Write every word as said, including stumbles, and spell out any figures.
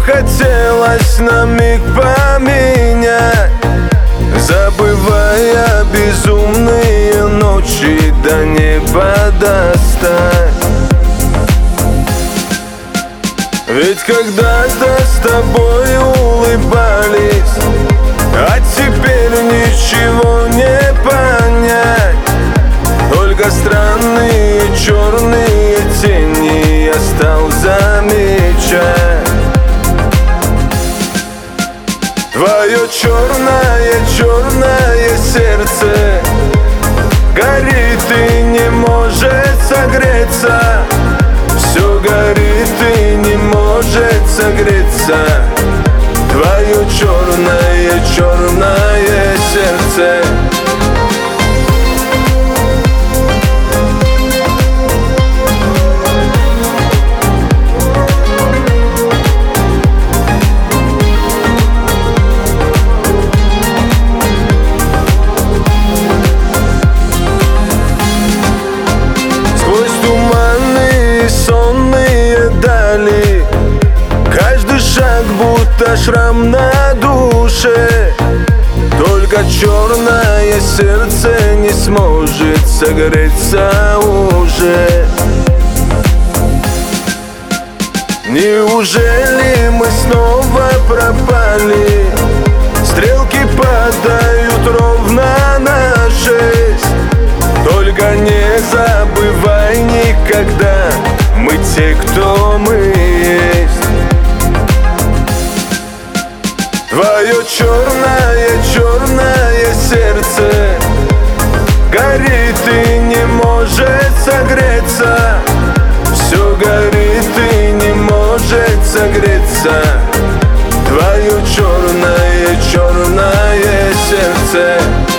хотелось на миг поменять, забывая безумные ночи до неба достать. Ведь когда-то с тобой улыбались, а теперь ничего не понять. Только странные черные тени я стал замечать. Твое черное, черное сердце горит и не может согреться. Все горит и не может согреться. Твое черное, черное сердце. Каждый шаг будто шрам на душе. Только черное сердце не сможет согреться уже. Неужели мы снова пропали? Стрелки падают ровно на шесть. Только не забывай никогда, мы те, кто мы есть. Твое черное, черное сердце горит и не может согреться. Все горит и не может согреться. Твое черное, черное сердце.